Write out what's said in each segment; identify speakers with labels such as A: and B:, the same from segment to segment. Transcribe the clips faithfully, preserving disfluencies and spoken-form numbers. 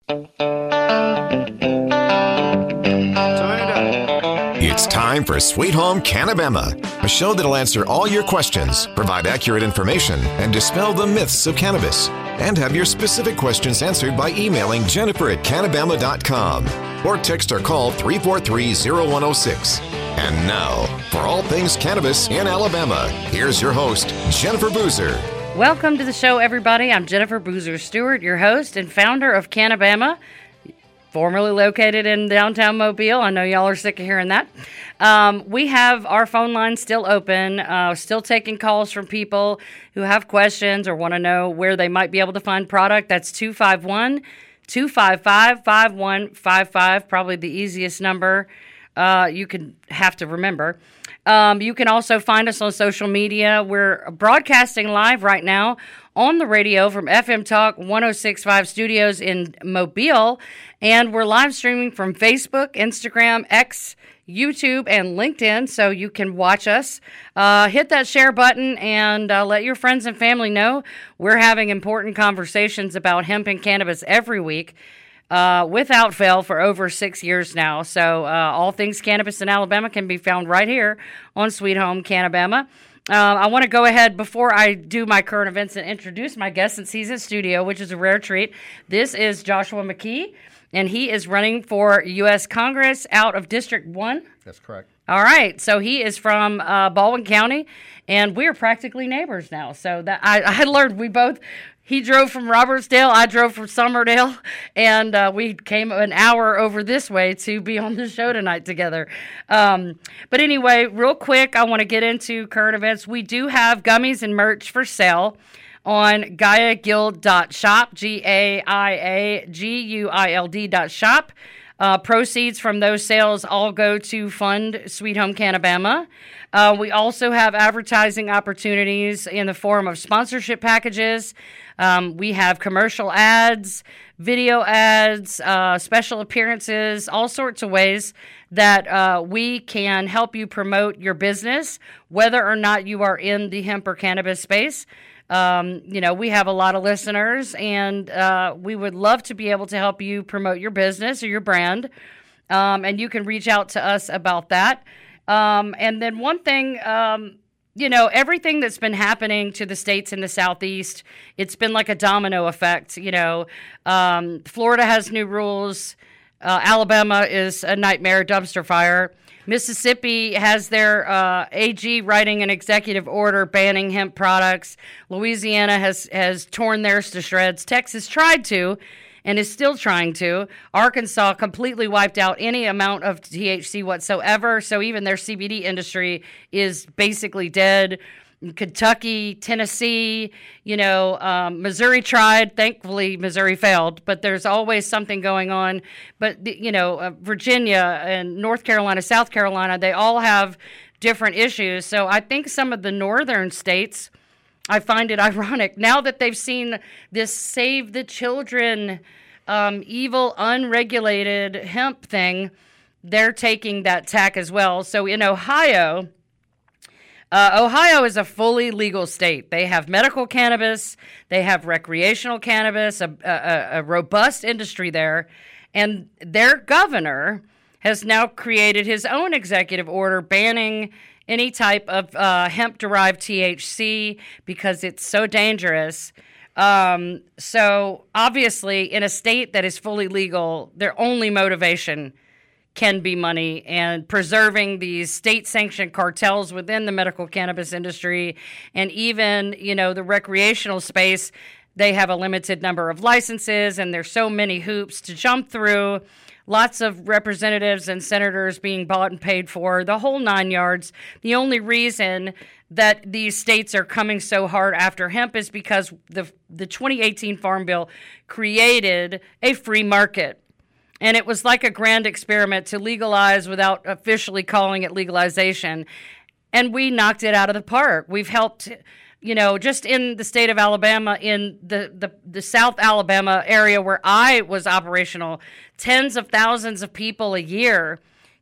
A: It's time for Sweet Home Cannabama, a show that'll answer all your questions, provide accurate information, and dispel the myths of cannabis. And have your specific questions answered by emailing Jennifer at Cannabama dot com or text or call three four three, zero one zero six. And now, for all things cannabis in Alabama, here's your host, Jennifer Boozer.
B: Welcome to the show, everybody. I'm Jennifer Boozer Stewart, your host and founder of Cannabama, formerly located in downtown Mobile. I know y'all are sick of hearing that. Um, we have our phone line still open, uh, still taking calls from people who have questions or want to know where they might be able to find product. That's two five one, two five five, five one five five, probably the easiest number uh, you could have to remember. Um, you can also find us on social media. We're broadcasting live right now on the radio from F M Talk one oh six point five Studios in Mobile, and we're live streaming from Facebook, Instagram, X, YouTube, and LinkedIn, so you can watch us. Uh, hit that share button and uh, let your friends and family know we're having important conversations about hemp and cannabis every week. Uh, without fail for over six years now. So uh, all things cannabis in Alabama can be found right here on Sweet Home Cannabama. Uh, I want to go ahead before I do my current events and introduce my guest since he's in studio, which is a rare treat. This is Joshua McKee, and he is running for U S Congress out of District one.
C: That's correct.
B: All right. So he is from uh, Baldwin County, and we're practically neighbors now. So that I, I learned we both... He drove from Robertsdale, I drove from Summerdale, and uh, we came an hour over this way to be on the show tonight together. Um, but anyway, real quick, I want to get into current events. We do have gummies and merch for sale on Gaia Guild dot shop, G A I A G U I L D dot shop. Uh, proceeds from those sales all go to fund Sweet Home Cannabama. Uh, we also have advertising opportunities in the form of sponsorship packages. Um, we have commercial ads, video ads, uh, special appearances, all sorts of ways that uh, we can help you promote your business, whether or not you are in the hemp or cannabis space. Um, you know, we have a lot of listeners, and uh, we would love to be able to help you promote your business or your brand. Um, and you can reach out to us about that. Um, and then one thing, um, you know, everything that's been happening to the states in the Southeast, it's been like a domino effect. You know, um, Florida has new rules. Uh, Alabama is a nightmare, dumpster fire. Mississippi has their uh, A G writing an executive order banning hemp products. Louisiana has, has torn theirs to shreds. Texas tried to and is still trying to. Arkansas completely wiped out any amount of T H C whatsoever, so even their C B D industry is basically dead. Kentucky, Tennessee, you know, um, Missouri tried. Thankfully, Missouri failed, but there's always something going on. But, you know, uh, Virginia and North Carolina, South Carolina, they all have different issues. So I think some of the northern states, I find it ironic, now that they've seen this Save the Children, um, evil, unregulated hemp thing, they're taking that tack as well. So in Ohio... Uh, Ohio is a fully legal state. They have medical cannabis. They have recreational cannabis, a, a, a robust industry there. And their governor has now created his own executive order banning any type of uh, hemp-derived T H C because it's so dangerous. Um, so obviously, in a state that is fully legal, their only motivation can be money, and preserving these state-sanctioned cartels within the medical cannabis industry, and even, you know, the recreational space. They have a limited number of licenses, and there's so many hoops to jump through. Lots of representatives and senators being bought and paid for, the whole nine yards. The only reason that these states are coming so hard after hemp is because the the twenty eighteen Farm Bill created a free market. And it was like a grand experiment to legalize without officially calling it legalization. And we knocked it out of the park. We've helped, you know, just in the state of Alabama, in the, the, the South Alabama area where I was operational, tens of thousands of people a year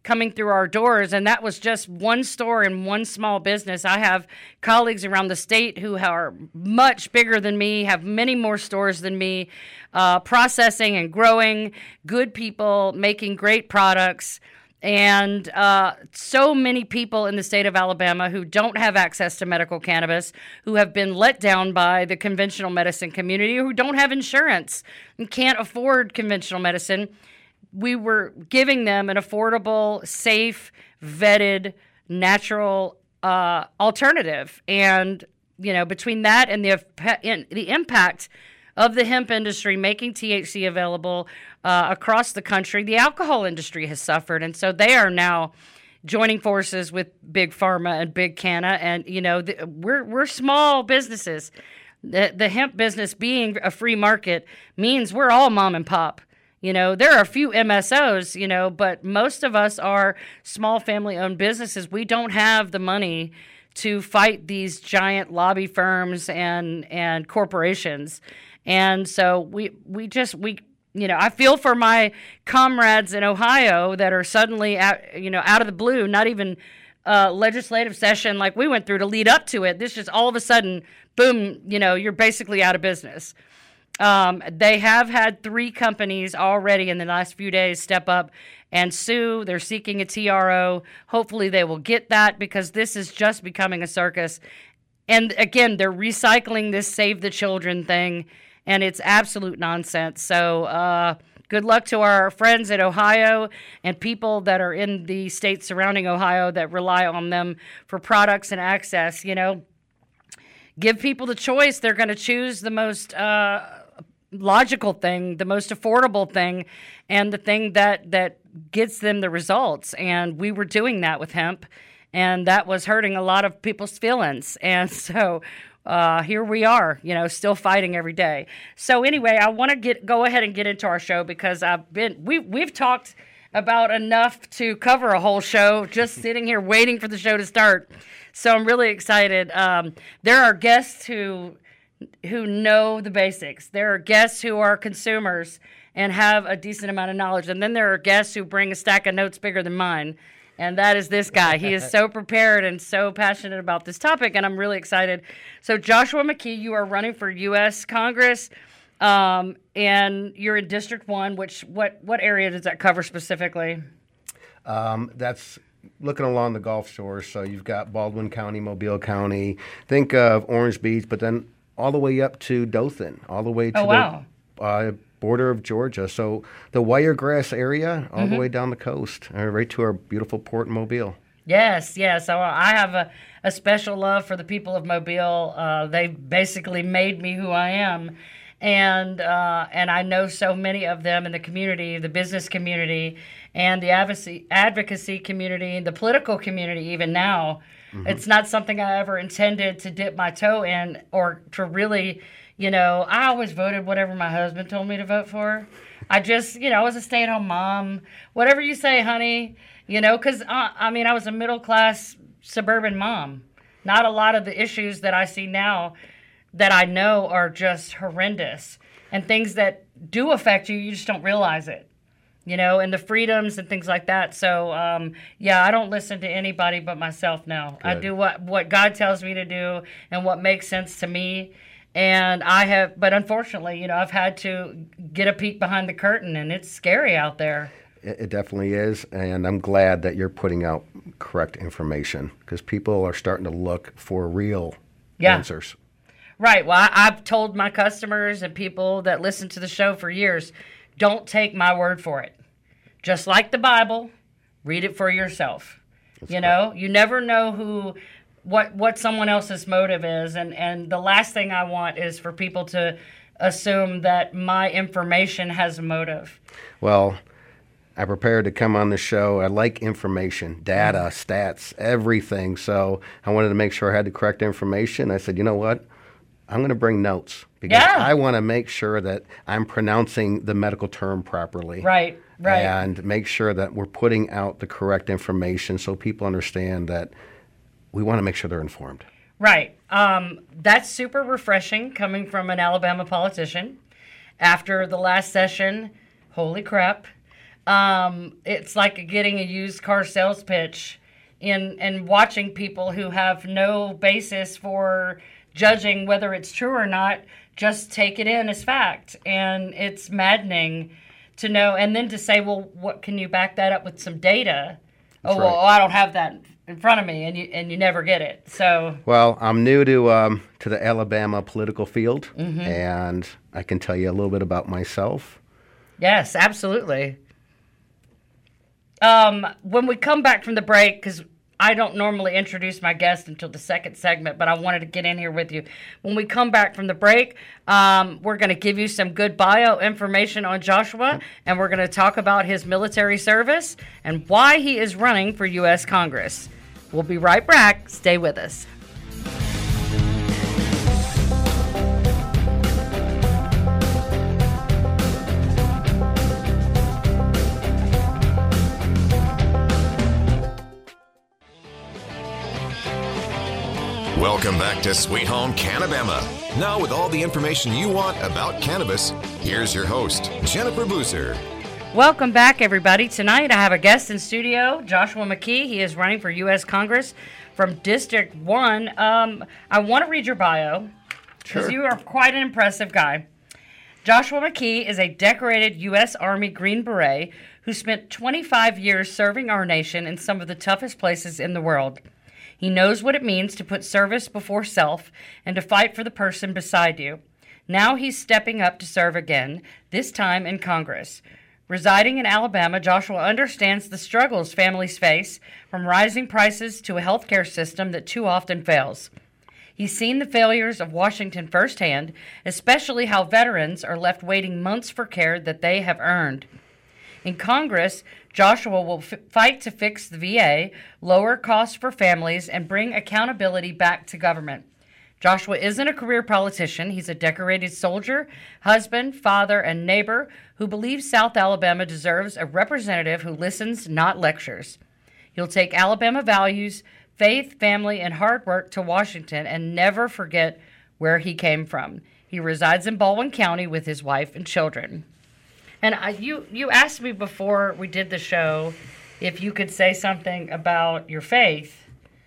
B: coming through our doors, and that was just one store and one small business. I have colleagues around the state who are much bigger than me, have many more stores than me, uh, processing and growing, good people making great products. And uh, so many people in the state of Alabama who don't have access to medical cannabis, who have been let down by the conventional medicine community, who don't have insurance and can't afford conventional medicine. We were giving them an affordable, safe, vetted, natural uh, alternative. And, you know, between that and the, the impact of the hemp industry making T H C available uh, across the country, the alcohol industry has suffered. And so they are now joining forces with Big Pharma and Big Canna. And, you know, the, we're we're small businesses. The, the hemp business being a free market means we're all mom and pop. You know, there are a few M S Os, you know, but most of us are small family-owned businesses. We don't have the money to fight these giant lobby firms and and corporations. And so we we just, we you know, I feel for my comrades in Ohio that are suddenly, out, you know, out of the blue, not even uh, legislative session like we went through to lead up to it. This just all of a sudden, boom, you know, you're basically out of business. Um, they have had three companies already in the last few days step up and sue. They're seeking a T R O. Hopefully they will get that because this is just becoming a circus. And again, they're recycling this Save the Children thing. And it's absolute nonsense. So uh, good luck to our friends in Ohio and people that are in the states surrounding Ohio that rely on them for products and access. You know, give people the choice. They're going to choose the most uh, logical thing, the most affordable thing, and the thing that, that gets them the results. And we were doing that with hemp, and that was hurting a lot of people's feelings. And so Uh, here we are, you know, still fighting every day. So anyway, I want to get go ahead and get into our show because I've been we we've talked about enough to cover a whole show just sitting here waiting for the show to start. So I'm really excited. Um, there are guests who who know the basics. There are guests who are consumers and have a decent amount of knowledge, and then there are guests who bring a stack of notes bigger than mine. And that is this guy. He is so prepared and so passionate about this topic, and I'm really excited. So Joshua McKee, you are running for U S Congress, um, and you're in District one, which what, what area does that cover specifically?
C: Um, that's looking along the Gulf Shore. So you've got Baldwin County, Mobile County. Think of Orange Beach, but then all the way up to Dothan, all the way to
B: oh, wow.
C: the uh, border of Georgia. So the Wiregrass area, all mm-hmm. the way down the coast, uh, right to our beautiful port in Mobile.
B: Yes, yes. So I have a, a special love for the people of Mobile. Uh, they basically made me who I am. And uh, and I know so many of them in the community, the business community, and the advocacy, advocacy community, the political community even now. Mm-hmm. It's not something I ever intended to dip my toe in or to really, you know, I always voted whatever my husband told me to vote for. I just, you know, I was a stay-at-home mom. Whatever you say, honey, you know, because, uh, I mean, I was a middle-class suburban mom. Not a lot of the issues that I see now that I know are just horrendous and things that do affect you, you just don't realize it, you know, and the freedoms and things like that. So, um, yeah, I don't listen to anybody but myself now. Good. I do what, what God tells me to do and what makes sense to me. And I have, but unfortunately, you know, I've had to get a peek behind the curtain, and it's scary out there.
C: It, it definitely is, and I'm glad that you're putting out correct information because people are starting to look for real yeah. answers.
B: Right. Well, I, I've told my customers and people that listen to the show for years, don't take my word for it. Just like the Bible, read it for yourself. That's you know, right. You never know who, what what someone else's motive is, and, and the last thing I want is for people to assume that my information has a motive.
C: Well, I prepared to come on the show. I like information, data, mm-hmm. stats, everything. So I wanted to make sure I had the correct information. I said, you know what? I'm going to bring notes because yeah. I want to make sure that I'm pronouncing the medical term properly.
B: Right, right.
C: And make sure that we're putting out the correct information so people understand that we want to make sure they're informed.
B: Right. Um, that's super refreshing coming from an Alabama politician. After the last session, holy crap, Um, it's like getting a used car sales pitch in and watching people who have no basis for judging whether it's true or not, just take it in as fact. And it's maddening to know, and then to say, well, what can you back that up with some data? That's oh, right. Well, I don't have that in front of me, and you and you never get it. So,
C: well, I'm new to um, to the Alabama political field,
B: mm-hmm.
C: and I can tell you a little bit about myself.
B: Yes, absolutely. Um, when we come back from the break, because I don't normally introduce my guest until the second segment, but I wanted to get in here with you. When we come back from the break, um, we're going to give you some good bio information on Joshua, and we're going to talk about his military service and why he is running for U S Congress. We'll be right back. Stay with us.
A: Welcome back to Sweet Home Cannabama. Now with all the information you want about cannabis, here's your host, Jennifer Boozer.
B: Welcome back, everybody. Tonight I have a guest in studio, Joshua McKee. He is running for U S Congress from District one. Um, I want to read your bio, because
C: Sure.
B: you are quite an impressive guy. Joshua McKee is a decorated U S Army Green Beret who spent twenty-five years serving our nation in some of the toughest places in the world. He knows what it means to put service before self and to fight for the person beside you. Now he's stepping up to serve again, this time in Congress. Residing in Alabama, Joshua understands the struggles families face, from rising prices to a healthcare system that too often fails. He's seen the failures of Washington firsthand, especially how veterans are left waiting months for care that they have earned. In Congress, Joshua will f- fight to fix the V A, lower costs for families, and bring accountability back to government. Joshua isn't a career politician. He's a decorated soldier, husband, father, and neighbor who believes South Alabama deserves a representative who listens, not lectures. He'll take Alabama values, faith, family, and hard work to Washington and never forget where he came from. He resides in Baldwin County with his wife and children. And I, you, you asked me before we did the show if you could say something about your faith.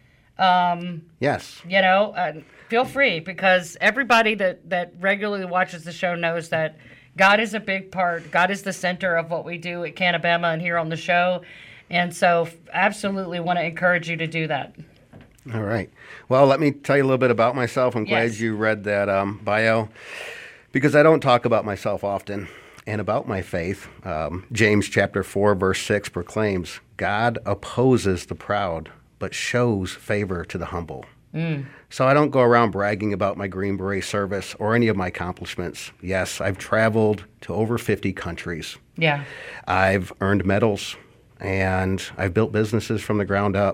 B: Um,
C: yes.
B: You know, uh, feel free, because everybody that, that regularly watches the show knows that God is a big part. God is the center of what we do at Cannabama and here on the show. And so absolutely want to encourage you to do that.
C: All right. Well, let me tell you a little bit about myself. I'm glad
B: Yes.
C: you read that um, bio, because I don't talk about myself often. And about my faith, um, James chapter four, verse six proclaims, God opposes the proud, but shows favor to the humble.
B: Mm.
C: So I don't go around bragging about my Green Beret service or any of my accomplishments. Yes, I've traveled to over fifty countries.
B: Yeah.
C: I've earned medals, and I've built businesses from the ground up.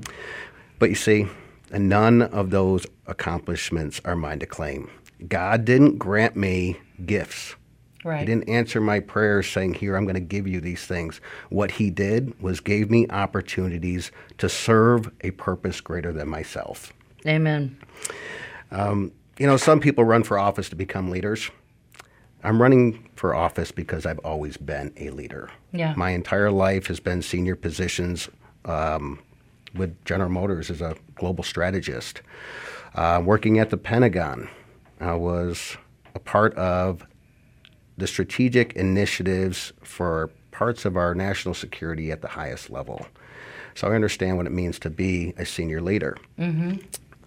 C: But you see, none of those accomplishments are mine to claim. God didn't grant me gifts.
B: Right.
C: He didn't answer my prayers saying, here, I'm going to give you these things. What he did was gave me opportunities to serve a purpose greater than myself.
B: Amen.
C: Um, you know, some people run for office to become leaders. I'm running for office because I've always been a leader.
B: Yeah.
C: My entire life has been senior positions um, with General Motors as a global strategist. Uh, working at the Pentagon, I was a part of the strategic initiatives for parts of our national security at the highest level. So I understand what it means to be a senior leader.
B: Mm-hmm.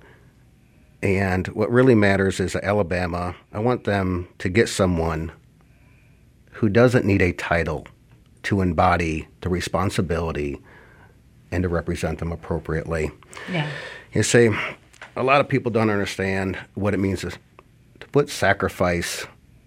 C: And what really matters is that Alabama, I want them to get someone who doesn't need a title to embody the responsibility and to represent them appropriately.
B: Yeah.
C: You see, a lot of people don't understand what it means to, to put sacrifice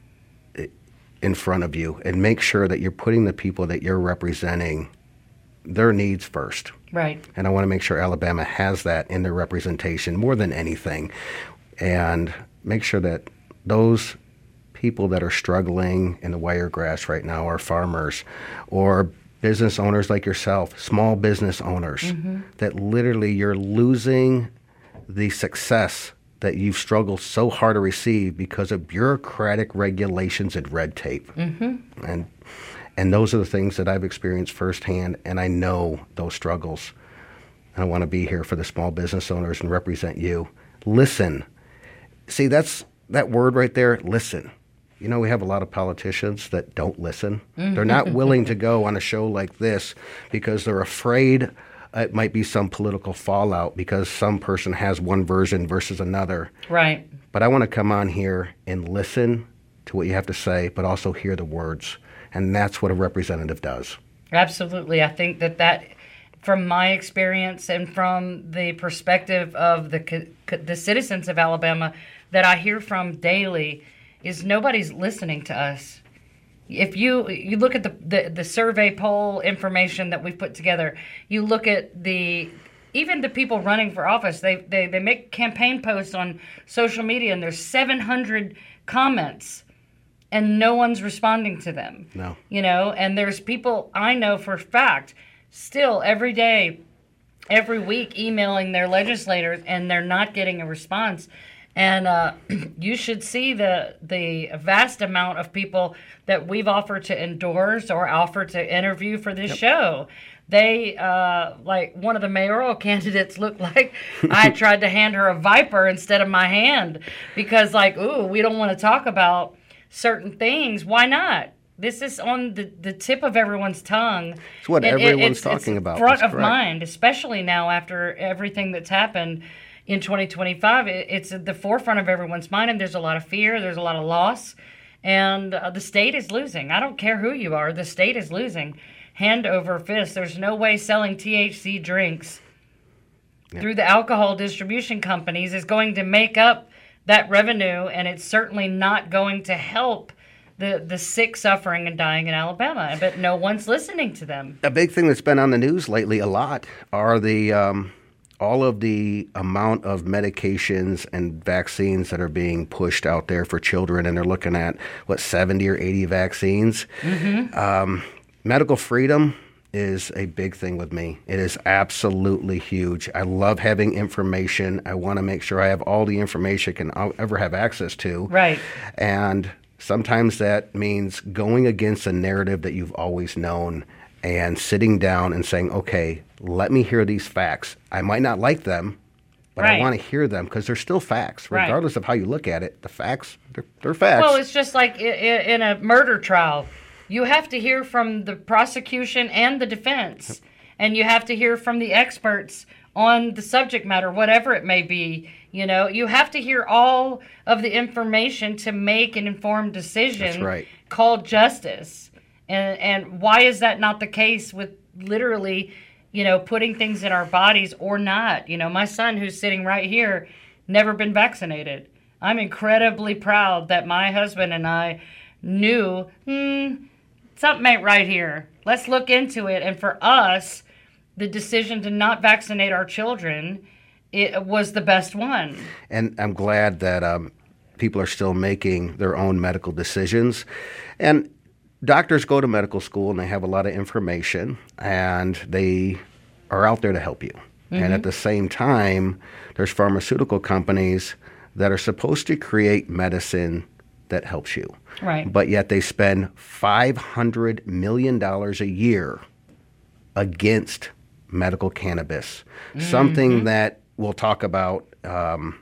C: in front of you and make sure that you're putting the people that you're representing, their needs first.
B: Right.
C: And I want to make sure Alabama has that in their representation more than anything, and make sure that those people that are struggling in the wiregrass right now are farmers or business owners like yourself, small business owners,
B: mm-hmm.
C: that literally you're losing the success that you've struggled so hard to receive because of bureaucratic regulations and red tape.
B: Mm-hmm.
C: And And those are the things that I've experienced firsthand, and I know those struggles. And I want to be here for the small business owners and represent you. Listen. See, that's that word right there, listen. You know, we have a lot of politicians that don't listen. Mm-hmm. They're not willing to go on a show like this because they're afraid it might be some political fallout because some person has one version versus another.
B: Right.
C: But I want to come on here and listen to what you have to say, but also hear the words. And that's what a representative does.
B: Absolutely. I think that that, from my experience and from the perspective of the the citizens of Alabama that I hear from daily, is nobody's listening to us. If you you look at the, the, the survey poll information that we've put together, you look at the even the people running for office, they, they, they make campaign posts on social media, and there's seven hundred comments, and no one's responding to them.
C: No.
B: You know, and there's people I know for a fact still every day, every week emailing their legislators, and they're not getting a response. And uh, you should see the the vast amount of people that we've offered to endorse or offered to interview for this yep. show. They, uh, like one of the mayoral candidates looked like I tried to hand her a viper instead of my hand because, like, ooh, we don't want to talk about certain things. Why not? This is on the, the tip of everyone's tongue.
C: It's what
B: it,
C: everyone's
B: it's,
C: talking
B: it's
C: about.
B: Front
C: that's
B: of
C: correct.
B: mind, especially now after everything that's happened in twenty twenty-five. It, it's at the forefront of everyone's mind, and there's a lot of fear. There's a lot of loss, and uh, the state is losing. I don't care who you are. The state is losing. Hand over fist. There's no way selling T H C drinks yeah. through the alcohol distribution companies is going to make up that revenue, and it's certainly not going to help the, the sick, suffering, and dying in Alabama. But no one's listening to them.
C: A big thing that's been on the news lately a lot are the um, all of the amount of medications and vaccines that are being pushed out there for children, and they're looking at, what, seventy or eighty vaccines. Mm-hmm. Um, medical freedom is a big thing with me. It is absolutely huge. I love having information. I want to make sure I have all the information I can ever have access to.
B: Right.
C: And sometimes that means going against a narrative that you've always known and sitting down and saying, okay, let me hear these facts. I might not like them, but
B: right.
C: I want to hear them because they're still facts.
B: Right.
C: Regardless of how you look at it, the facts, they're, they're facts.
B: Well, it's just like in a murder trial. You have to hear from the prosecution and the defense, and you have to hear from the experts on the subject matter, whatever it may be. You know, you have to hear all of the information to make an informed decision.
C: That's right.
B: Called justice. And and why is that not the case with literally, you know, putting things in our bodies or not? You know, my son, who's sitting right here, never been vaccinated. I'm incredibly proud that my husband and I knew, hmm, something ain't right here. Let's look into it. And for us, the decision to not vaccinate our children, it was the best one.
C: And I'm glad that um, people are still making their own medical decisions. And doctors go to medical school and they have a lot of information, and they are out there to help you. Mm-hmm. And at the same time, there's pharmaceutical companies that are supposed to create medicine that helps you.
B: Right.
C: But yet they spend five hundred million dollars a year against medical cannabis. Mm-hmm. Something that we'll talk about um,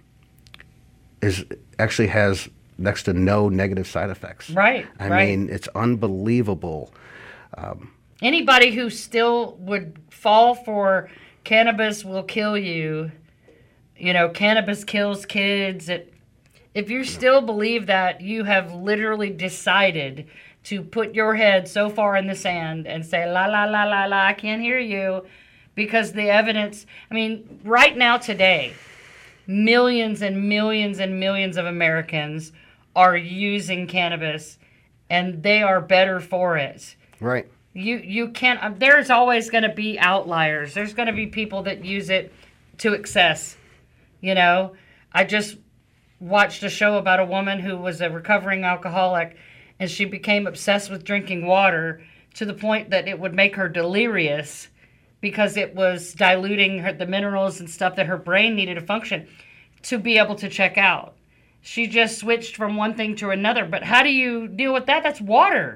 C: is actually has next to no negative side effects.
B: Right.
C: I
B: right.
C: mean, it's unbelievable. Um,
B: Anybody who still would fall for cannabis will kill you. You know, cannabis kills kids. It, if you still believe that, you have literally decided to put your head so far in the sand and say, la, la, la, la, la, I can't hear you. Because the evidence, I mean, right now today, millions and millions and millions of Americans are using cannabis, and they are better for it.
C: Right.
B: You you can't, there's always going to be outliers. There's going to be people that use it to excess. You know, I just watched a show about a woman who was a recovering alcoholic, and she became obsessed with drinking water to the point that it would make her delirious because it was diluting her, the minerals and stuff that her brain needed to function to be able to check out. She just switched from one thing to another. But how do you deal with that? That's water.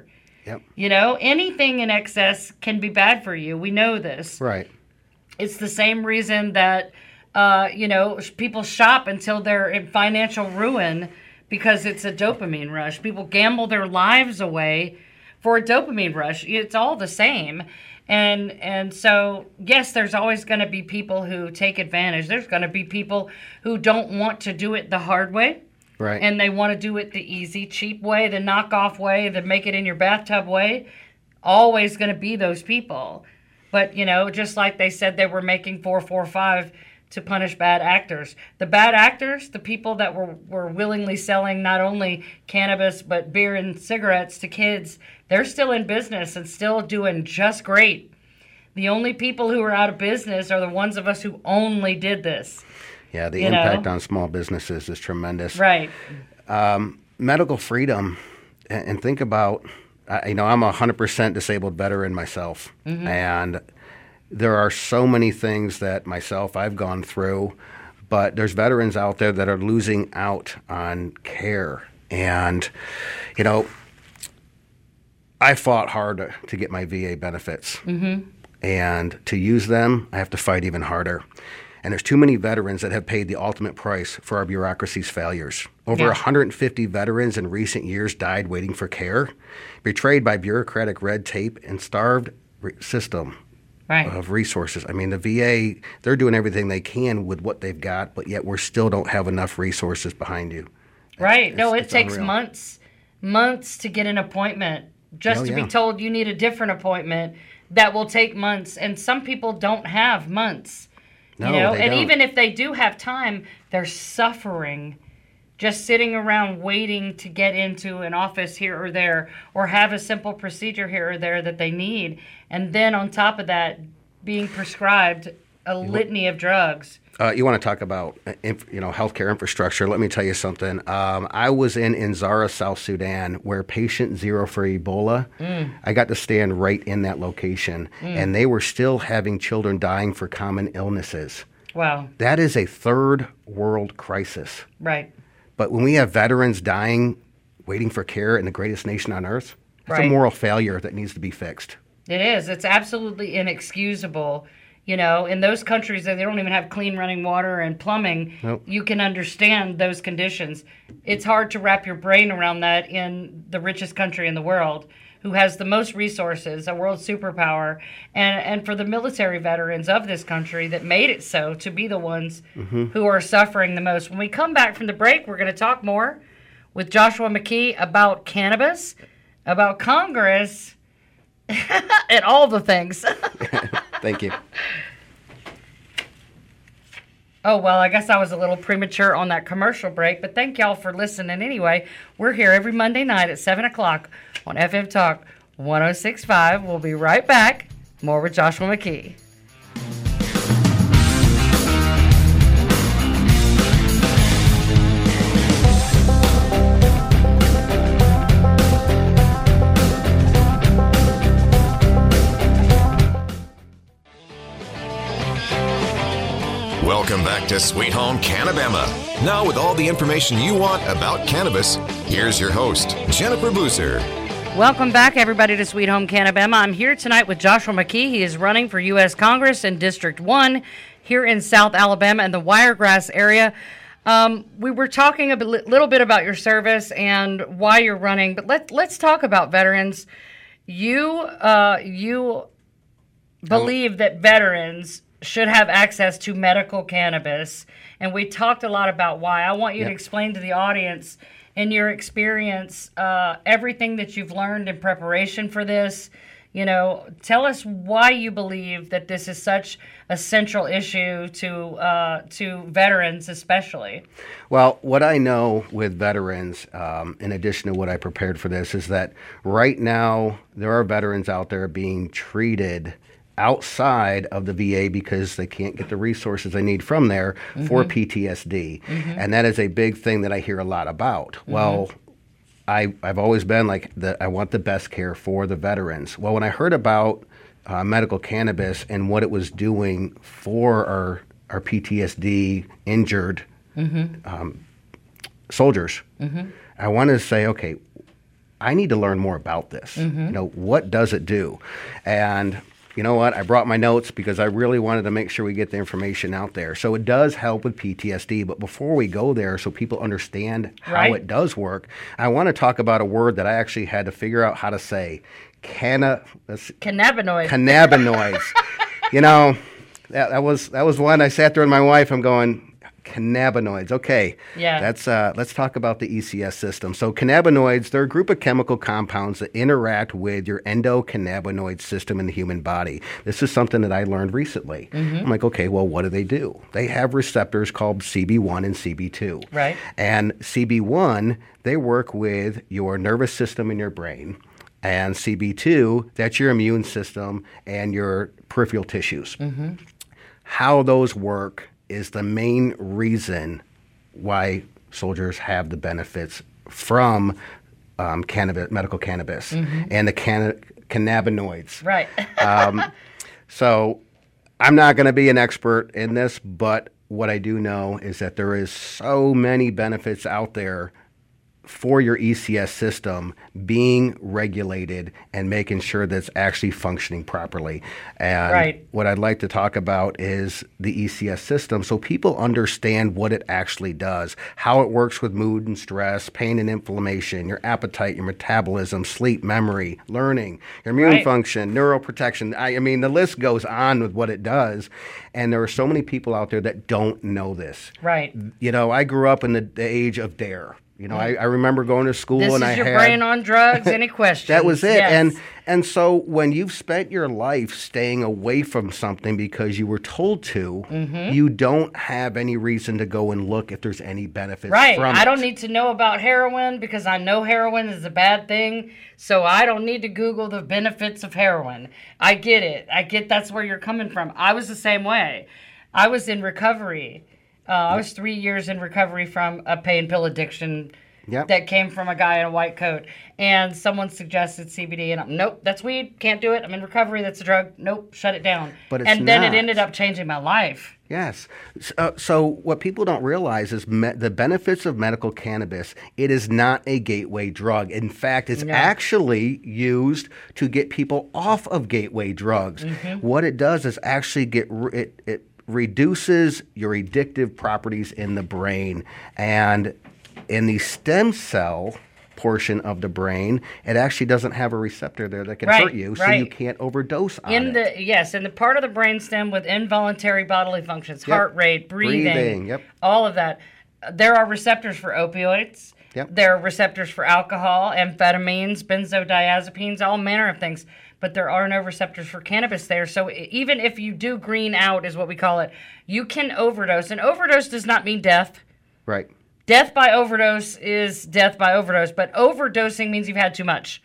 C: Yep.
B: You know, anything in excess can be bad for you. We know this.
C: Right.
B: It's the same reason that, uh, you know, people shop until they're in financial ruin because it's a dopamine rush. People gamble their lives away for a dopamine rush. It's all the same. And and so, yes, there's always going to be people who take advantage. There's going to be people who don't want to do it the hard way.
C: Right.
B: And they want to do it the easy, cheap way, the knockoff way, the make it in your bathtub way. Always going to be those people. But, you know, just like they said they were making four forty-five to punish bad actors. The bad actors, the people that were, were willingly selling not only cannabis but beer and cigarettes to kids, they're still in business and still doing just great. The only people who are out of business are the ones of us who only did this.
C: Yeah, the
B: you
C: impact
B: know?
C: on small businesses is tremendous.
B: Right.
C: Um, medical freedom, and, and think about, uh, you know, I'm a one hundred percent disabled veteran myself, mm-hmm. and there are so many things that myself I've gone through, but there's veterans out there that are losing out on care. And, you know, I fought hard to get my V A benefits. Mm-hmm. And to use them, I have to fight even harder. And there's too many veterans that have paid the ultimate price for our bureaucracy's failures. Over yeah. one hundred fifty veterans in recent years died waiting for care, betrayed by bureaucratic red tape and starved re- system right. of resources. I mean, the V A, they're doing everything they can with what they've got, but yet we still don't have enough resources behind you.
B: Right.
C: It's,
B: no, it
C: it's
B: takes
C: unreal. months,
B: months to get an appointment, just
C: oh,
B: to
C: yeah.
B: be told you need a different appointment that will take months. And some people don't have months.
C: No,
B: you know,
C: they
B: and
C: don't.
B: even if they do have time, they're suffering just sitting around waiting to get into an office here or there or have a simple procedure here or there that they need. And then on top of that, being prescribed a litany of drugs.
C: Uh, you want to talk about, you know, healthcare infrastructure. Let me tell you something. Um, I was in Nzara, South Sudan, where patient zero for Ebola. Mm. I got to stand right in that location, mm. and they were still having children dying for common illnesses.
B: Wow.
C: That is a third world crisis.
B: Right.
C: But when we have veterans dying, waiting for care in the greatest nation on earth, that's
B: right.
C: a moral failure that needs to be fixed.
B: It is. It's absolutely inexcusable. You know, in those countries that they don't even have clean running water and plumbing, nope. you can understand those conditions. It's hard to wrap your brain around that in the richest country in the world, who has the most resources, a world superpower, and, and for the military veterans of this country that made it so to be the ones mm-hmm. who are suffering the most. When we come back from the break, we're going to talk more with Joshua McKee about cannabis, about Congress, and all the things.
C: Thank you.
B: Oh, well, I guess I was a little premature on that commercial break, but thank y'all for listening anyway. We're here every Monday night at seven o'clock on F M Talk one oh six point five. We'll be right back. More with Joshua McKee.
A: Welcome back to Sweet Home Cannabama. Now with all the information you want about cannabis, here's your host, Jennifer Boozer.
B: Welcome back, everybody, to Sweet Home Cannabama. I'm here tonight with Joshua McKee. He is running for U S Congress in District one here in South Alabama and the Wiregrass area. Um, we were talking a bit, little bit about your service and why you're running, but let, let's talk about veterans. You, uh, you believe that veterans should have access to medical cannabis, and we talked a lot about why. I want you yep. to explain to the audience, in your experience, uh, everything that you've learned in preparation for this. You know, tell us why you believe that this is such a central issue to uh, to veterans, especially.
C: Well, what I know with veterans, um, in addition to what I prepared for this, is that right now there are veterans out there being treated outside of the V A because they can't get the resources they need from there mm-hmm. for P T S D. Mm-hmm. And that is a big thing that I hear a lot about. Mm-hmm. Well, I, I've always been like, the, I want the best care for the veterans. Well, when I heard about uh, medical cannabis and what it was doing for our, our P T S D injured mm-hmm. um, soldiers, mm-hmm. I wanted to say, okay, I need to learn more about this. Mm-hmm. You know, what does it do? And you know what? I brought my notes because I really wanted to make sure we get the information out there. So it does help with P T S D, but before we go there, so people understand how
B: right.
C: it does work, I want to talk about a word that I actually had to figure out how to say. Canna,
B: Cannabinoids.
C: Cannabinoids. You know, that, that was that was one I sat there with my wife. I'm going, cannabinoids. Okay.
B: Yeah.
C: That's uh, let's talk about the E C S system. So cannabinoids, they're a group of chemical compounds that interact with your endocannabinoid system in the human body. This is something that I learned recently. Mm-hmm. I'm like, okay, well, what do they do? They have receptors called C B one and C B two.
B: Right.
C: And C B one, they work with your nervous system in your brain. And C B two, that's your immune system and your peripheral tissues. Mm-hmm. How those work is the main reason why soldiers have the benefits from um, cannabis, medical cannabis, mm-hmm. and the canna- cannabinoids.
B: Right.
C: um, so I'm not going to be an expert in this, but what I do know is that there is so many benefits out there for your E C S system being regulated and making sure that it's actually functioning properly. And
B: right.
C: what I'd like to talk about is the E C S system so people understand what it actually does, how it works with mood and stress, pain and inflammation, your appetite, your metabolism, sleep, memory, learning, your immune
B: right.
C: function, neuroprotection. I, I mean, the list goes on with what it does. And there are so many people out there that don't know this.
B: Right.
C: You know, I grew up in the, the age of DARE. You know, I, I remember going to school
B: this
C: and
B: is
C: I
B: your
C: had...
B: brain on drugs, any questions?
C: That was it.
B: Yes.
C: And and so when you've spent your life staying away from something because you were told to, mm-hmm. you don't have any reason to go and look if there's any benefits
B: right.
C: from it.
B: Right. I don't need to know about heroin because I know heroin is a bad thing, so I don't need to Google the benefits of heroin. I get it. I get that's where you're coming from. I was the same way. I was in recovery. Uh, I was three years in recovery from a pain pill addiction yep. that came from a guy in a white coat. And someone suggested C B D, and I'm, nope, that's weed, can't do it. I'm in recovery, that's a drug. Nope, shut it down.
C: But it's
B: and then
C: not.
B: It ended up changing my life.
C: Yes. So, so what people don't realize is me- the benefits of medical cannabis, it is not a gateway drug. In fact, it's no. actually used to get people off of gateway drugs. Mm-hmm. What it does is actually get re- it, it reduces your addictive properties in the brain. And in the stem cell portion of the brain, it actually doesn't have a receptor there that can
B: right,
C: hurt you, so
B: right.
C: you can't overdose on
B: in
C: it.
B: The, yes, in the part of the brainstem with involuntary bodily functions,
C: yep.
B: heart rate, breathing,
C: breathing yep.
B: all of that. There are receptors for opioids.
C: Yep.
B: There are receptors for alcohol, amphetamines, benzodiazepines, all manner of things. But there are no receptors for cannabis there. So even if you do green out, is what we call it, you can overdose. And overdose does not mean death.
C: Right.
B: Death by overdose is death by overdose. But overdosing means you've had too much.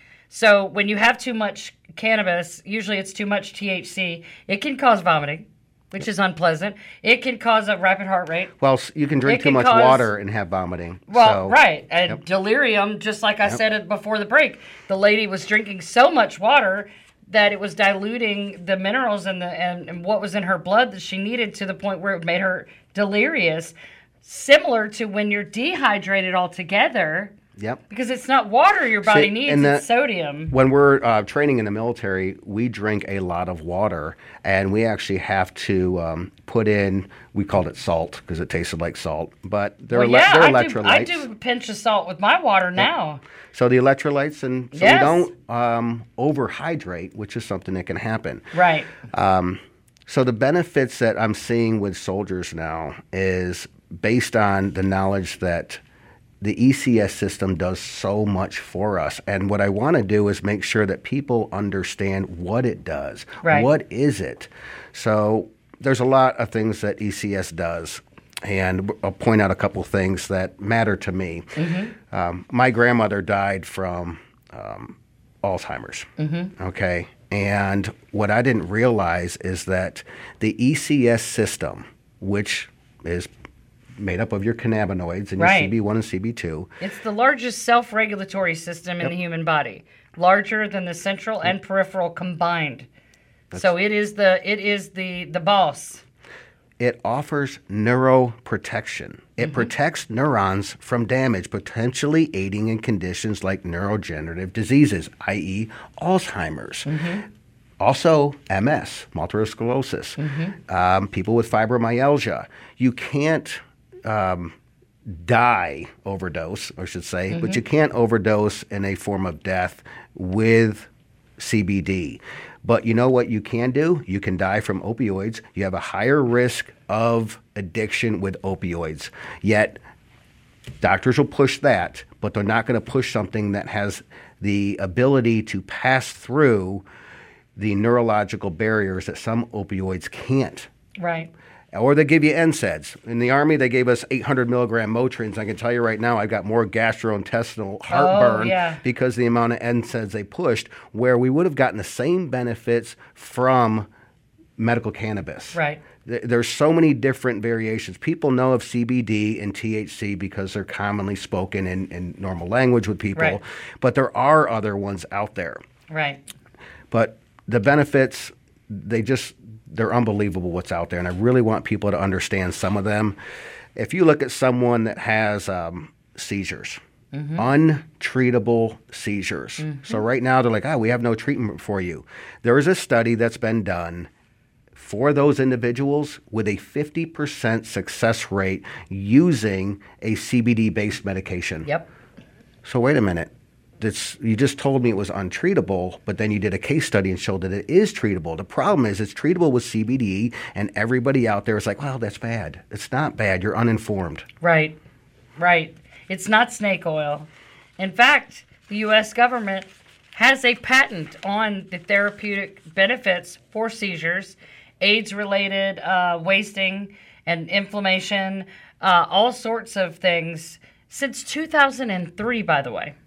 B: So when you have too much cannabis, usually it's too much T H C, it can cause vomiting, which is unpleasant. It can cause a rapid heart rate.
C: Well, you can drink
B: it
C: too
B: can
C: much
B: cause,
C: water and have vomiting.
B: Well,
C: so,
B: right. And
C: yep.
B: delirium, just like I
C: yep.
B: said it before the break. The lady was drinking so much water that it was diluting the minerals and, the, and, and what was in her blood that she needed to the point where it made her delirious. Similar to when you're dehydrated altogether.
C: Yep.
B: Because it's not water your body
C: See,
B: needs,
C: the,
B: it's sodium.
C: When we're uh, training in the military, we drink a lot of water, and we actually have to um, put in, we called it salt because it tasted like salt, but they're,
B: well,
C: le-
B: yeah,
C: they're
B: I
C: electrolytes.
B: Do, I do a pinch of salt with my water now.
C: Yep. So the electrolytes, and so
B: yes.
C: we don't um, overhydrate, which is something that can happen.
B: Right.
C: Um, so the benefits that I'm seeing with soldiers now is based on the knowledge that the E C S system does so much for us. And what I want to do is make sure that people understand what it does.
B: Right.
C: What is it? So there's a lot of things that E C S does. And I'll point out a couple things that matter to me. Mm-hmm. Um, my grandmother died from um, Alzheimer's. Mm-hmm. Okay. And what I didn't realize is that the E C S system, which is made up of your cannabinoids and
B: right.
C: your C B one and C B two.
B: It's the largest self-regulatory system in yep. the human body, larger than the central yep. and peripheral combined. That's, so it is the it is the the boss.
C: it offers neuroprotection. It mm-hmm. protects neurons from damage, potentially aiding in conditions like neurodegenerative diseases, that is. Alzheimer's. Mm-hmm. Also, M S, multiple sclerosis, mm-hmm. um, people with fibromyalgia. You can't um, die overdose, I should say, mm-hmm. but you can't overdose in a form of death with C B D. But you know what you can do? You can die from opioids. You have a higher risk of addiction with opioids. Yet, doctors will push that, but they're not going to push something that has the ability to pass through the neurological barriers that some opioids can't.
B: Right.
C: Or they give you N SAIDs. In the Army, they gave us eight hundred milligram Motrins. I can tell you right now, I've got more gastrointestinal heartburn
B: oh, yeah.
C: because of the amount of N SAIDs they pushed, where we would have gotten the same benefits from medical cannabis.
B: Right.
C: There's so many different variations. People know of C B D and T H C because they're commonly spoken in, in normal language with people,
B: right.
C: but there are other ones out there.
B: Right.
C: But the benefits, they just... they're unbelievable what's out there, and I really want people to understand some of them. If you look at someone that has um, seizures, mm-hmm. untreatable seizures. Mm-hmm. So right now they're like, oh, we have no treatment for you. There is a study that's been done for those individuals with a fifty percent success rate using a C B D-based medication.
B: Yep.
C: So wait a minute. That's, you just told me it was untreatable, but then you did a case study and showed that it is treatable. The problem is it's treatable with C B D, and everybody out there is like, well, that's bad. It's not bad. You're uninformed.
B: Right, right. It's not snake oil. In fact, the U S government has a patent on the therapeutic benefits for seizures, AIDS-related uh, wasting and inflammation, uh, all sorts of things, since two thousand three, by the way.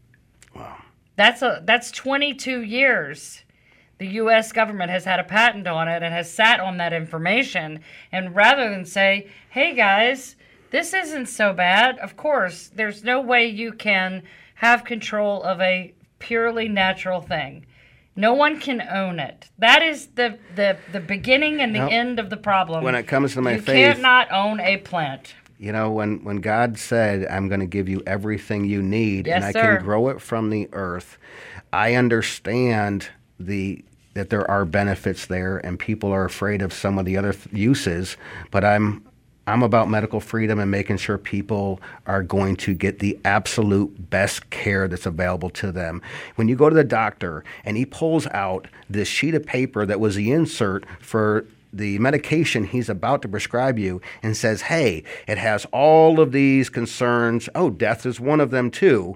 C: Wow.
B: That's a that's twenty-two years. The U S government has had a patent on it and has sat on that information. And rather than say, hey guys, this isn't so bad, of course, there's no way you can have control of a purely natural thing. No one can own it. That is the, the, the beginning and the nope. end of the problem.
C: When it comes to my
B: you
C: faith,
B: you cannot own a plant.
C: You know, when, when God said, I'm going to give you everything you need,
B: yes,
C: and I
B: sir.
C: can grow it from the earth, I understand the that there are benefits there, and people are afraid of some of the other th- uses, but I'm I'm about medical freedom and making sure people are going to get the absolute best care that's available to them. When you go to the doctor and he pulls out this sheet of paper that was the insert for the medication he's about to prescribe you and says, hey, it has all of these concerns. Oh, death is one of them too.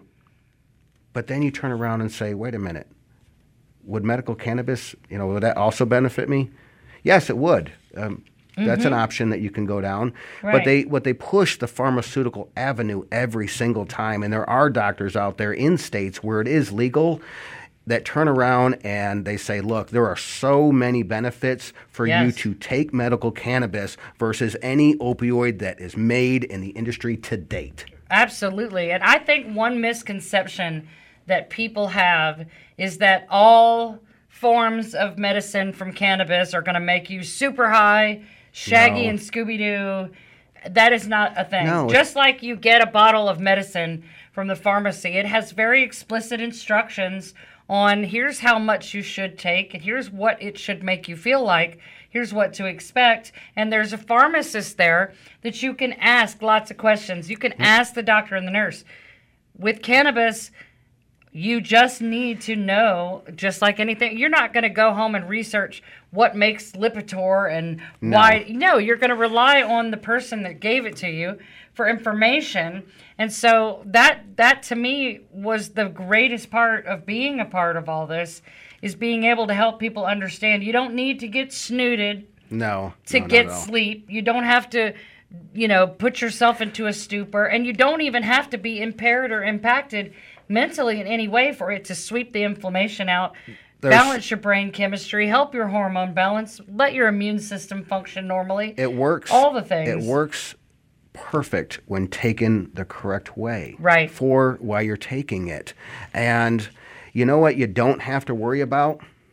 C: But then you turn around and say, wait a minute, would medical cannabis, you know, would that also benefit me? Yes, it would. Um, mm-hmm. That's an option that you can go down.
B: Right.
C: But they, what they push the pharmaceutical avenue every single time, and there are doctors out there in states where it is legal that turn around and they say, look, there are so many benefits for
B: yes.
C: you to take medical cannabis versus any opioid that is made in the industry to date.
B: Absolutely. And I think one misconception that people have is that all forms of medicine from cannabis are going to make you super high, Shaggy no. and Scooby-Doo. That is not a thing.
C: No,
B: Just like you get a bottle of medicine from the pharmacy, it has very explicit instructions on here's how much you should take, and here's what it should make you feel like, here's what to expect, and there's a pharmacist there that you can ask lots of questions. You can mm-hmm. ask the doctor and the nurse. With cannabis, you just need to know, just like anything, you're not going to go home and research what makes Lipitor and
C: no.
B: why. No, you're going to rely on the person that gave it to you for information. And so that that to me was the greatest part of being a part of all this, is being able to help people understand you don't need to get snooted
C: no,
B: to
C: no,
B: get
C: no, no.
B: sleep. You don't have to, you know, put yourself into a stupor, and you don't even have to be impaired or impacted mentally in any way for it to sweep the inflammation out. There's, balance your brain chemistry, help your hormone balance, let your immune system function normally.
C: It works.
B: All the things.
C: It works perfect when taken the correct way.
B: Right.
C: For why you're taking it. And you know what you don't have to worry about?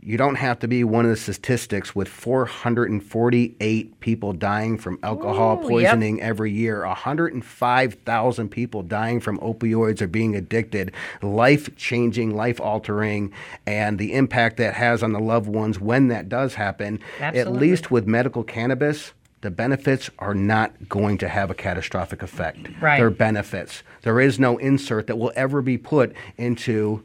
C: you don't have to be one of the statistics with four hundred forty-eight people dying from alcohol
B: Ooh,
C: poisoning
B: yep.
C: every year, one hundred five thousand people dying from opioids or being addicted, life-changing, life-altering, and the impact that has on the loved ones when that does happen.
B: Absolutely.
C: At least with medical cannabis, the benefits are not going to have a catastrophic effect.
B: Right.
C: They're benefits. There is no insert that will ever be put into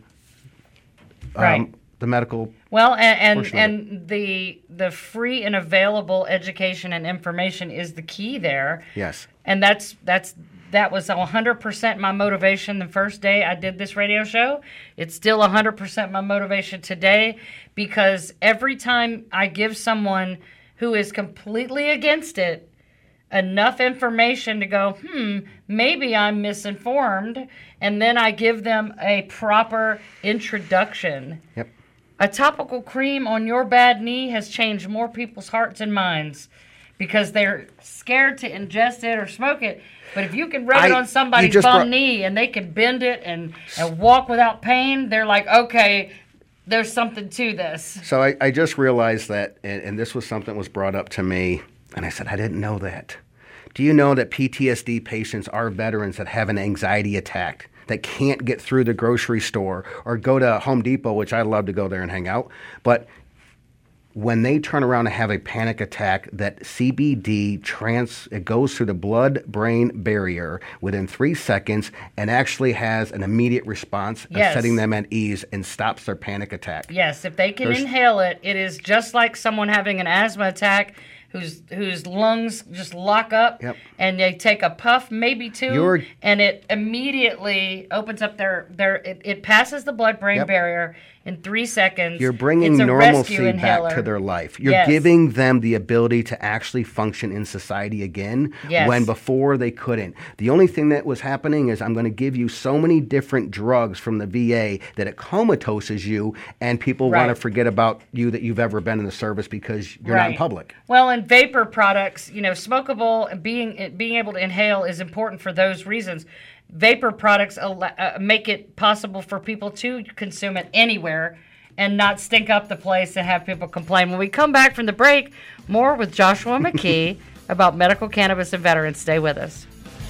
C: um,
B: Right.
C: the medical.
B: Well, and and,
C: portion of
B: and the the free and available education and information is the key there.
C: Yes.
B: And that's that's that was one hundred percent my motivation the first day I did this radio show. It's still one hundred percent my motivation today, because every time I give someone who is completely against it enough information to go, hmm, maybe I'm misinformed, and then I give them a proper introduction.
C: Yep.
B: A topical cream on your bad knee has changed more people's hearts and minds because they're scared to ingest it or smoke it. But if you can rub
C: I-
B: it on somebody's
C: you just
B: bum
C: brought-
B: knee and they can bend it and, and walk without pain, they're like, okay, there's something to this.
C: So I, I just realized that, and, and this was something that was brought up to me, and I said, I didn't know that. Do you know that P T S D patients are veterans that have an anxiety attack, that can't get through the grocery store or go to Home Depot, which I love to go there and hang out, but when they turn around and have a panic attack, that C B D trans it goes through the blood-brain barrier within three seconds and actually has an immediate response
B: Yes.
C: of setting them at ease and stops their panic attack.
B: Yes, if they can
C: There's-
B: inhale it, it is just like someone having an asthma attack whose whose lungs just lock up,
C: Yep.
B: and they take a puff, maybe two,
C: You're-
B: and it immediately opens up their, their it, it passes the blood-brain
C: Yep.
B: barrier in three seconds.
C: You're bringing
B: It's a
C: normalcy
B: rescue inhaler.
C: back to their life. You're
B: Yes.
C: giving them the ability to actually function in society again
B: Yes.
C: when before they couldn't. The only thing that was happening is I'm going to give you so many different drugs from the V A that it comatoses you, and people
B: Right.
C: want to forget about you that you've ever been in the service because you're not in
B: Right.
C: public.
B: Well, and vapor products, you know, smokable and being being able to inhale is important for those reasons. Vapor products al- uh, make it possible for people to consume it anywhere and not stink up the place and have people complain. When we come back from the break, more with Joshua McKee about medical cannabis and veterans. Stay with us.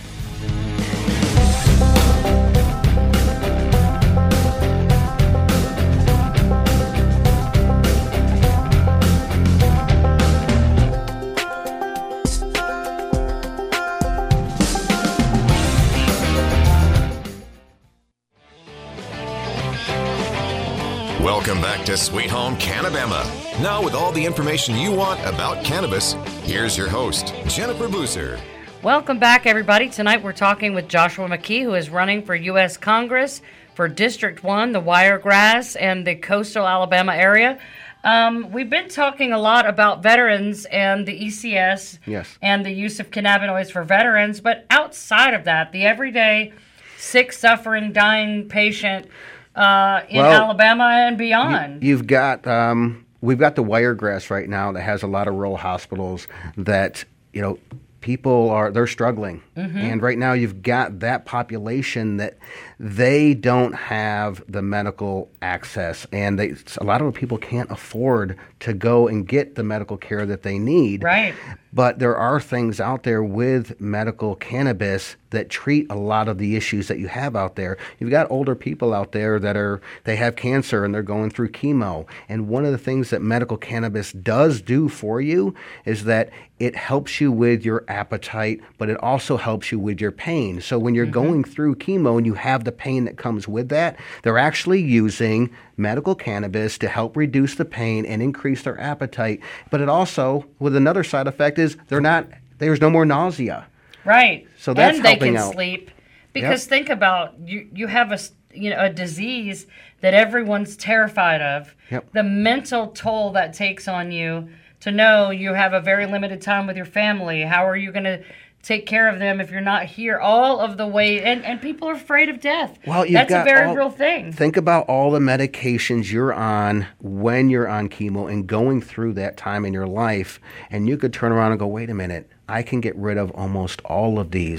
A: Welcome back to Sweet Home Cannabama. Now, with all the information you want about cannabis, here's your host, Jennifer Boozer.
B: Welcome back, everybody. Tonight we're talking with Joshua McKee, who is running for U S Congress for District one, the Wiregrass, and the coastal Alabama area. Um, we've been talking a lot about veterans and the E C S
C: Yes.
B: and the use of cannabinoids for veterans, but outside of that, the everyday sick, suffering, dying patient uh, in
C: Well,
B: Alabama and beyond.
C: You've got um, we've got the Wiregrass right now that has a lot of rural hospitals that, you know, people are they're struggling,
B: Mm-hmm.
C: and right now you've got that population that they don't have the medical access, and they, a lot of people can't afford to go and get the medical care that they need.
B: Right.
C: But there are things out there with medical cannabis that treat a lot of the issues that you have out there. You've got older people out there that are, they have cancer and they're going through chemo. And one of the things that medical cannabis does do for you is that it helps you with your appetite, but it also helps you with your pain. So when you're going through chemo and you have the pain that comes with that, they're actually using medical cannabis to help reduce the pain and increase their appetite. But it also, with another side effect, is they're not, there's no more nausea.
B: Right.
C: So that's
B: and they
C: helping
B: can
C: out.
B: sleep because
C: Yep.
B: think about you. You have a s- you know a disease that everyone's terrified of.
C: Yep.
B: The mental toll that takes on you to know you have a very limited time with your family. How are you going to take care of them if you're not here all of the way? And and people are afraid of death.
C: Well, you've
B: that's
C: got
B: a very
C: all-
B: real thing.
C: Think about all the medications you're on when you're on chemo and going through that time in your life, and you could turn around and go, wait a minute, I can get rid of almost all of these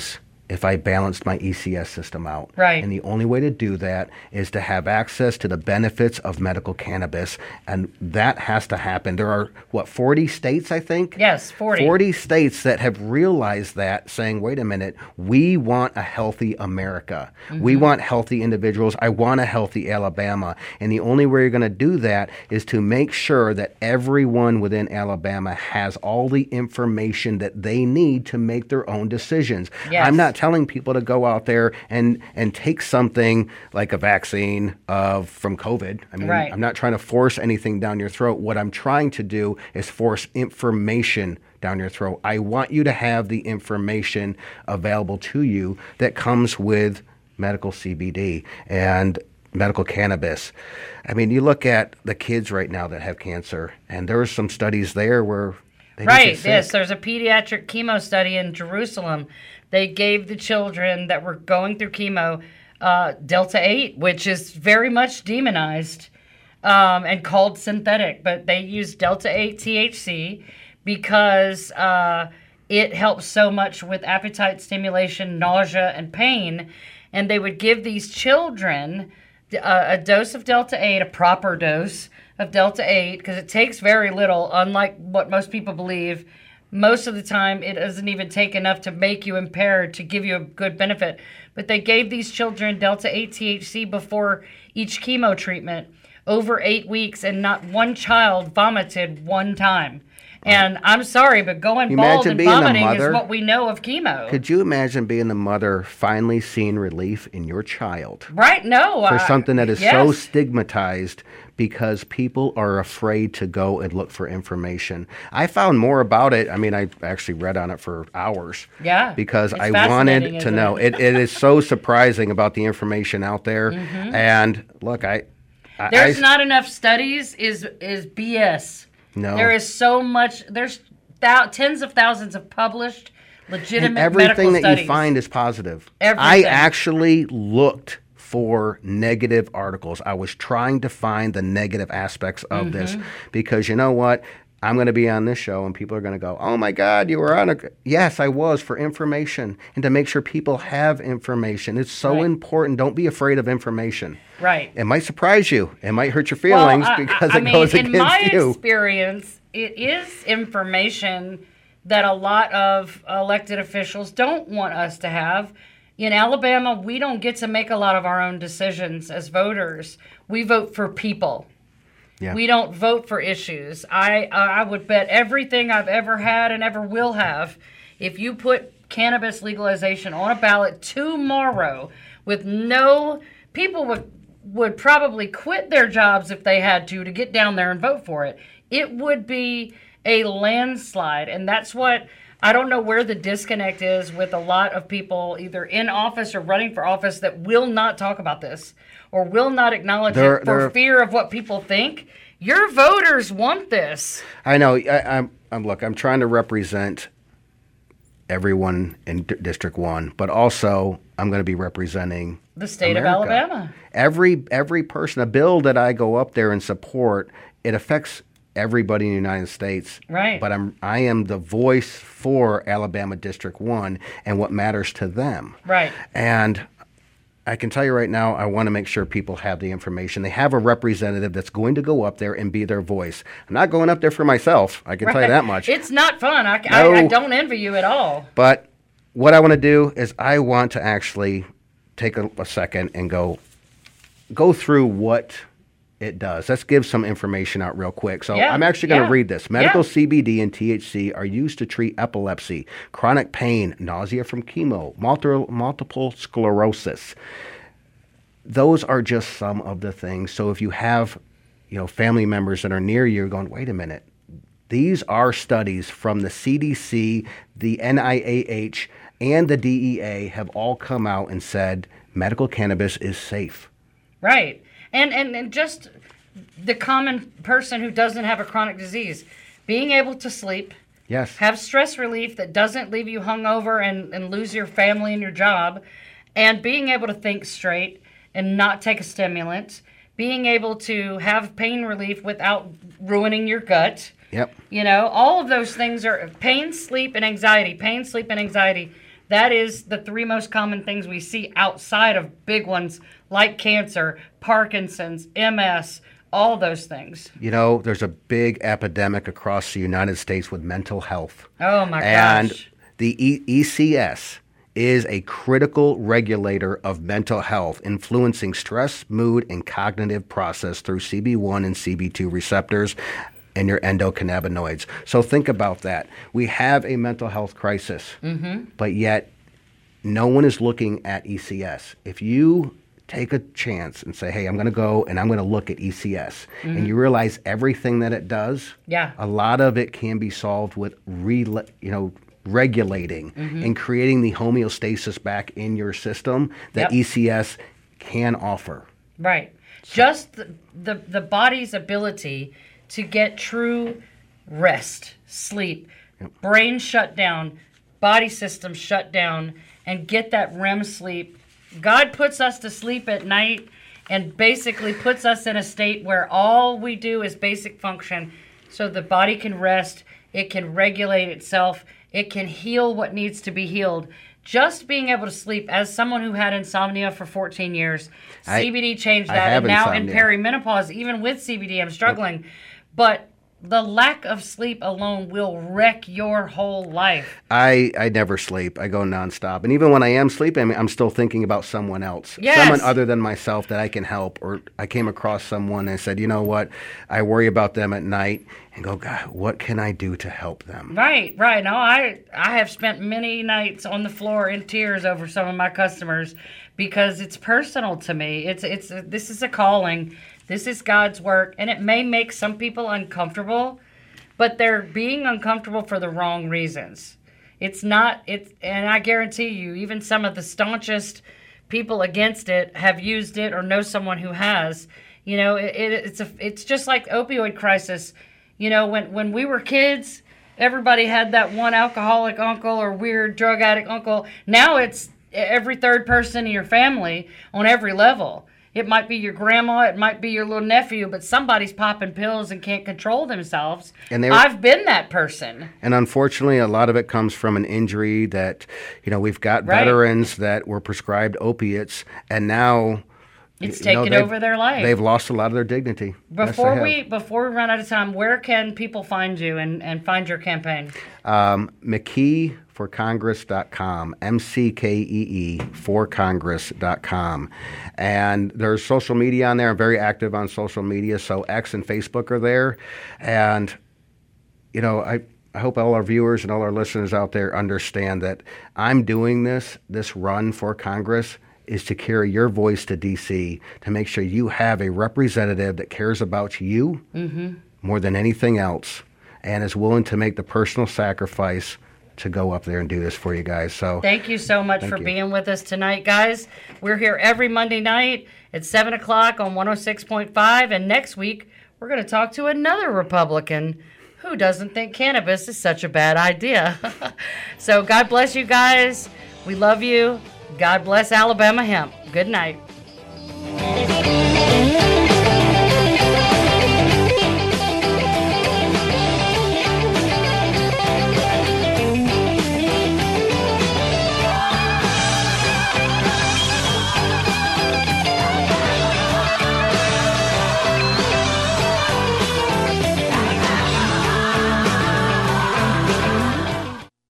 C: if I balanced my E C S system out.
B: Right.
C: And the only way to do that is to have access to the benefits of medical cannabis. And that has to happen. There are, what, forty states, I think?
B: Yes, forty.
C: forty states that have realized that, saying, wait a minute, we want a healthy America. Mm-hmm. We want healthy individuals. I want a healthy Alabama. And the only way you're going to do that is to make sure that everyone within Alabama has all the information that they need to make their own decisions.
B: Yes.
C: I'm not telling people to go out there and, and take something like a vaccine of from COVID. I mean,
B: right.
C: I'm not trying to force anything down your throat. What I'm trying to do is force information down your throat. I want you to have the information available to you that comes with medical C B D and medical cannabis. I mean, you look at the kids right now that have cancer, and there are some studies there where they
B: right. Yes, there's a pediatric chemo study in Jerusalem. They gave the children that were going through chemo uh, Delta eight, which is very much demonized um, and called synthetic, but they used Delta eight T H C because uh, it helps so much with appetite stimulation, nausea, and pain. And they would give these children a, a dose of Delta eight, a proper dose of Delta eight, because it takes very little, unlike what most people believe. Most of the time, it doesn't even take enough to make you impaired to give you a good benefit. But they gave these children Delta eight T H C before each chemo treatment over eight weeks, and not one child vomited one time. And I'm sorry, but going bald and vomiting is what we know of chemo.
C: Could you imagine being the mother finally seeing relief in your child?
B: Right, no.
C: For
B: uh,
C: something that is
B: yes.
C: so stigmatized because people are afraid to go and look for information. I found more about it. I mean, I actually read on it for hours.
B: Yeah.
C: Because
B: it's
C: I wanted to know. It? It, it is so surprising about the information out there. Mm-hmm. And look, I... I
B: There's
C: I,
B: not enough studies is is B S.
C: No.
B: There is so much, there's thou, tens of thousands of published, legitimate
C: and everything
B: medical
C: that
B: studies.
C: you find is positive.
B: Everything.
C: I actually looked for negative articles. I was trying to find the negative aspects of mm-hmm. this because you know what? I'm going to be on this show and people are going to go, oh my God, you were on a... Yes, I was, for information and to make sure people have information. It's so right. important. Don't be afraid of information.
B: Right.
C: It might surprise you. It might hurt your feelings
B: well, I,
C: because
B: I
C: it
B: mean,
C: goes
B: against you. In my
C: you.
B: experience, it is information that a lot of elected officials don't want us to have. In Alabama, we don't get to make a lot of our own decisions as voters. We vote for people. Yeah. We don't vote for issues. I uh, I would bet everything I've ever had and ever will have, if you put cannabis legalization on a ballot tomorrow with no... People would, would probably quit their jobs if they had to to get down there and vote for it. It would be a landslide. And that's what... I don't know where the disconnect is with a lot of people either in office or running for office that will not talk about this or will not acknowledge
C: they're,
B: it for fear of what people think. Your voters want this.
C: I know. I, I'm, I'm look. I'm trying to represent everyone in D- District One, but also I'm going to be representing
B: the state
C: America.
B: of Alabama.
C: Every every person, a bill that I go up there and support, it affects everybody in the United States.
B: Right.
C: But I'm I am the voice for Alabama District One and what matters to them.
B: Right.
C: And I can tell you right now, I want to make sure people have the information. They have a representative that's going to go up there and be their voice. I'm not going up there for myself. I can right. tell you that much.
B: It's not fun. I,
C: no.
B: I, I don't envy you at all.
C: But what I want to do is I want to actually take a, a second and go go through what it does. Let's give some information out real quick. So
B: yeah,
C: I'm actually going to
B: yeah,
C: read this. Medical
B: yeah.
C: C B D and T H C are used to treat epilepsy, chronic pain, nausea from chemo, multiple, multiple sclerosis. Those are just some of the things. So if you have, you know, family members that are near you going, wait a minute, these are studies from the C D C, the N I A H, and the D E A have all come out and said medical cannabis is safe.
B: Right. And, and and just the common person who doesn't have a chronic disease, being able to sleep,
C: yes,
B: have stress relief that doesn't leave you hungover and, and lose your family and your job, and being able to think straight and not take a stimulant, being able to have pain relief without ruining your gut.
C: Yep.
B: You know, all of those things are pain, sleep, and anxiety. Pain, sleep, and anxiety. that is the three most common things we see outside of big ones like cancer, Parkinson's, M S, all those things.
C: You know, there's a big epidemic across the United States with mental health.
B: Oh, my gosh.
C: And the e- ECS is a critical regulator of mental health, influencing stress, mood, and cognitive process through C B one and C B two receptors and your endocannabinoids. So think about that. We have a mental health crisis, mm-hmm. but yet no one is looking at E C S. If you take a chance and say, hey, I'm going to go and I'm going to look at E C S, mm-hmm. and you realize everything that it does,
B: yeah.
C: a lot of it can be solved with re- you know, regulating mm-hmm. and creating the homeostasis back in your system that yep. E C S can offer.
B: Right. So. Just the, the, the body's ability to get true rest, sleep, yep. brain shut down, body system shut down, and get that R E M sleep. God puts us to sleep at night and basically puts us in a state where all we do is basic function so the body can rest, it can regulate itself, it can heal what needs to be healed. Just being able to sleep, as someone who had insomnia for fourteen years, I, C B D changed that. And now insomnia. In perimenopause, even with C B D, I'm struggling. Yep. But the lack of sleep alone will wreck your whole life.
C: I, I never sleep. I go nonstop. And even when I am sleeping, I'm still thinking about someone else.
B: Yes.
C: Someone other than myself that I can help. Or I came across someone and said, you know what? I worry about them at night and go, God, what can I do to help them?
B: Right, right. No, I, I have spent many nights on the floor in tears over some of my customers because it's personal to me. It's it's This is a calling. This is God's work, and it may make some people uncomfortable, but they're being uncomfortable for the wrong reasons. It's not, it's, and I guarantee you, even some of the staunchest people against it have used it or know someone who has. You know, it, it, it's a, it's just like opioid crisis. You know, when, when we were kids, everybody had that one alcoholic uncle or weird drug addict uncle. Now it's every third person in your family on every level. It might be your grandma, it might be your little nephew, but somebody's popping pills and can't control themselves. And they were, I've been that person.
C: And unfortunately, a lot of it comes from an injury that, you know, we've got right. veterans that were prescribed opiates, and now
B: it's taken know, over their life.
C: They've lost a lot of their dignity.
B: Before yes, we before we run out of time, where can people find you and, and find your campaign?
C: Um, McKee for Congress dot com, M C K E E for Congress dot com. And there's social media on there. I'm very active on social media, so X and Facebook are there. And, you know, I, I hope all our viewers and all our listeners out there understand that I'm doing this, this run for Congress, is to carry your voice to D C to make sure you have a representative that cares about you mm-hmm. more than anything else and is willing to make the personal sacrifice to go up there and do this for you guys. So
B: thank you so much for you. being with us tonight, guys. We're here every Monday night at seven o'clock on one oh six point five, and next week we're going to talk to another Republican who doesn't think cannabis is such a bad idea. So God bless you guys. We love you. God bless Alabama hemp. Good night.